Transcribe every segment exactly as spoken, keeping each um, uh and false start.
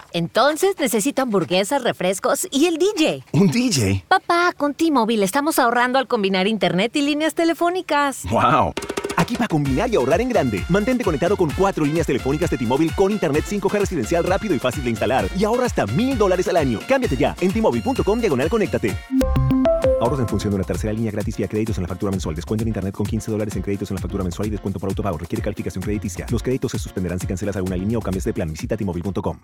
Entonces necesito hamburguesas, refrescos y el D J. ¿Un D J? Papá, con T-Mobile estamos ahorrando al combinar internet y líneas telefónicas. ¡Wow! Aquí para combinar y ahorrar en grande. Mantente conectado con cuatro líneas telefónicas de T-Mobile con internet cinco G residencial rápido y fácil de instalar. Y ahorra hasta mil dólares al año. Cámbiate ya en T-Mobile.com diagonal conéctate. Ahorros en función de una tercera línea gratis vía créditos en la factura mensual. Descuento en internet con quince dólares en créditos en la factura mensual y descuento por autopago. Requiere calificación crediticia. Los créditos se suspenderán si cancelas alguna línea o cambias de plan. Visita T Mobile punto com.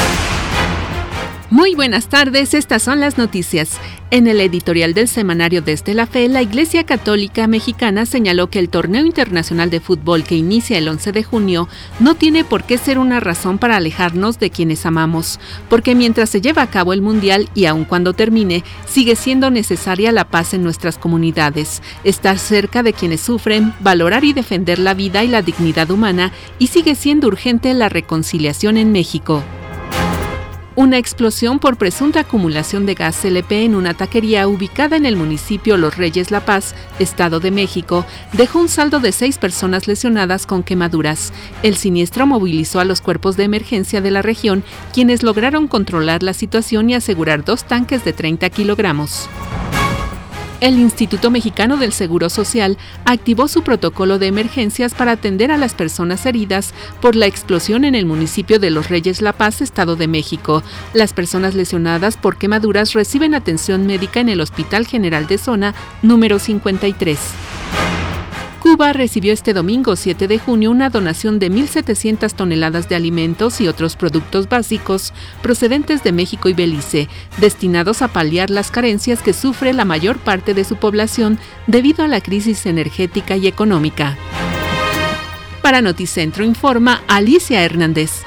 Muy buenas tardes, estas son las noticias. En el editorial del semanario Desde la Fe, la Iglesia Católica Mexicana señaló que el torneo internacional de fútbol que inicia el once de junio no tiene por qué ser una razón para alejarnos de quienes amamos, porque mientras se lleva a cabo el Mundial y aun cuando termine, sigue siendo necesaria la paz en nuestras comunidades, estar cerca de quienes sufren, valorar y defender la vida y la dignidad humana, y sigue siendo urgente la reconciliación en México. Una explosión por presunta acumulación de gas L P en una taquería ubicada en el municipio Los Reyes La Paz, Estado de México, dejó un saldo de seis personas lesionadas con quemaduras. El siniestro movilizó a los cuerpos de emergencia de la región, quienes lograron controlar la situación y asegurar dos tanques de treinta kilogramos. El Instituto Mexicano del Seguro Social activó su protocolo de emergencias para atender a las personas heridas por la explosión en el municipio de Los Reyes La Paz, Estado de México. Las personas lesionadas por quemaduras reciben atención médica en el Hospital General de Zona número cincuenta y tres. Cuba recibió este domingo siete de junio una donación de mil setecientas toneladas de alimentos y otros productos básicos procedentes de México y Belice, destinados a paliar las carencias que sufre la mayor parte de su población debido a la crisis energética y económica. Para Noticentro informa Alicia Hernández.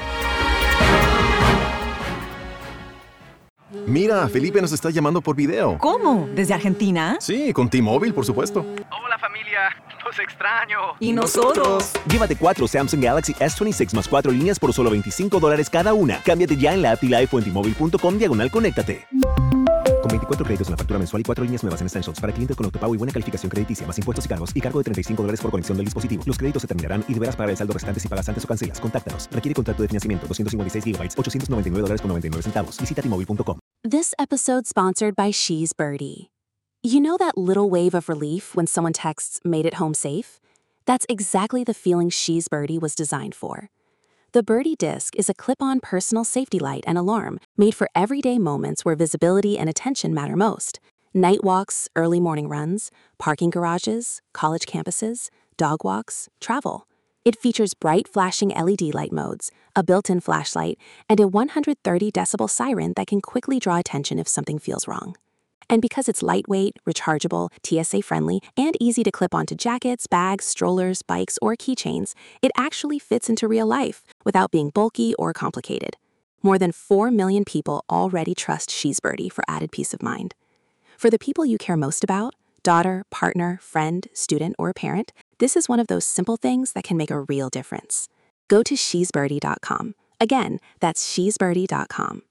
Mira, Felipe nos está llamando por video. ¿Cómo? ¿Desde Argentina? Sí, con T-Mobile, por supuesto. Hola familia, los extraño. ¿Y nosotros? Llévate cuatro Samsung Galaxy S veintiséis más cuatro líneas por solo veinticinco dólares cada una. Cámbiate ya en la app T-Life o en T Mobile punto com diagonal conéctate. Con veinticuatro créditos en la factura mensual y cuatro líneas nuevas en Essentials para clientes con autopago y buena calificación crediticia, más impuestos y cargos, y cargo de treinta y cinco dólares por conexión del dispositivo. Los créditos se terminarán y deberás pagar el saldo restante si pagas antes o cancelas. Contáctanos. Requiere contrato de financiamiento. doscientos cincuenta y seis gigabytes, ochocientos noventa y nueve dólares con noventa y nueve centavos. Visita T Mobile punto com. This episode sponsored by She's Birdie. You know that little wave of relief when someone texts, "Made it home safe"? That's exactly the feeling She's Birdie was designed for. The Birdie Disc is a clip-on personal safety light and alarm made for everyday moments where visibility and attention matter most. Night walks, early morning runs, parking garages, college campuses, dog walks, travel. It features bright flashing L E D light modes, a built-in flashlight, and a one hundred thirty decibel siren that can quickly draw attention if something feels wrong. And because it's lightweight, rechargeable, T S A-friendly, and easy to clip onto jackets, bags, strollers, bikes, or keychains, it actually fits into real life without being bulky or complicated. More than four million people already trust She's Birdie for added peace of mind. For the people you care most about, daughter, partner, friend, student, or parent, this is one of those simple things that can make a real difference. Go to she's birdie dot com. Again, that's she's birdie dot com.